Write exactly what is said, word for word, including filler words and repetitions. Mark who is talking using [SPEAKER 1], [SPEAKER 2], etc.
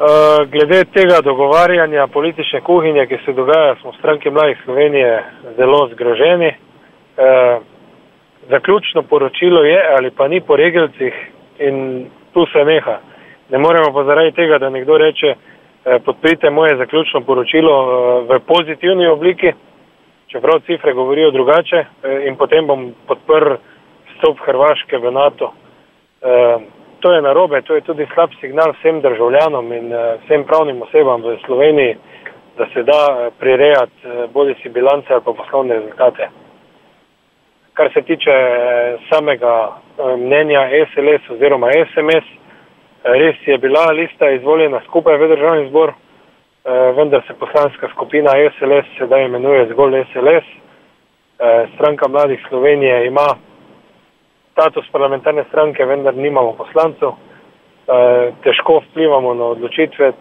[SPEAKER 1] Glede tega dogovarjanja politične kuhinje, ki se dogaja, smo v Stranki mladih Slovenije zelo zgroženi. Zaključno poročilo je ali pa ni po regelcih in tu se neha. Ne moremo pa zaradi tega, da nekdo reče, podprite moje zaključno poročilo v pozitivni obliki, čeprav cifre govorijo drugače, in potem bom podprl vstop Hrvaške v NATO. To je narobe, to je tudi slab signal vsem državljanom in vsem pravnim osebam v Sloveniji, da se da prirejati bodi si bilance ali pa poslovne rezultate. Kar se tiče samega mnenja S L S oziroma S M S, res je bila lista izvoljena skupaj v državni zbor, vendar se poslanska skupina S L S sedaj imenuje zgolj S L S. Stranka mladih Slovenije ima status parlamentarne stranke, vendar nimamo poslancev. Težko vplivamo na odločitve